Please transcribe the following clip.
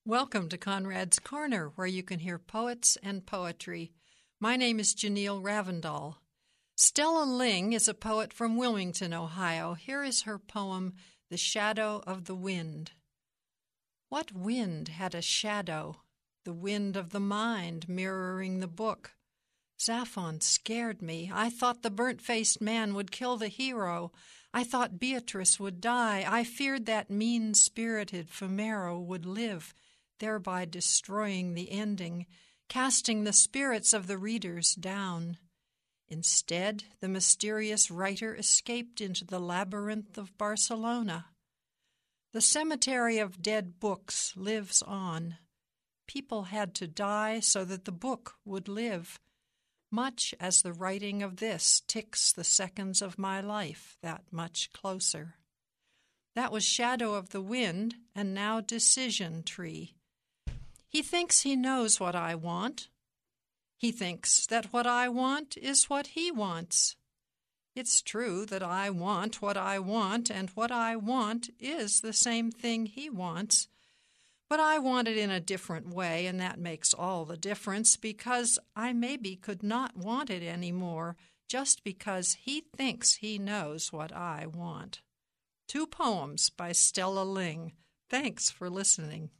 Welcome to Conrad's Corner, where you can hear poets and poetry. My name is Janelle Ravendal. Stella Ling is a poet from Wilmington, Ohio. Here is her poem, The Shadow of the Wind. What wind had a shadow? The wind of the mind mirroring the book. Xaphon scared me. I thought the burnt-faced man would kill the hero. I thought Beatrice would die. I feared that mean-spirited Fomero would live, thereby destroying the ending, casting the spirits of the readers down. Instead, the mysterious writer escaped into the labyrinth of Barcelona. The cemetery of dead books lives on. People had to die so that the book would live, much as the writing of this ticks the seconds of my life that much closer. That was Shadow of the Wind, and now Decision Tree. He thinks he knows what I want. He thinks that what I want is what he wants. It's true that I want what I want, and what I want is the same thing he wants. But I want it in a different way, and that makes all the difference, because I maybe could not want it anymore, just because he thinks he knows what I want. 2 poems by Stella Ling. Thanks for listening.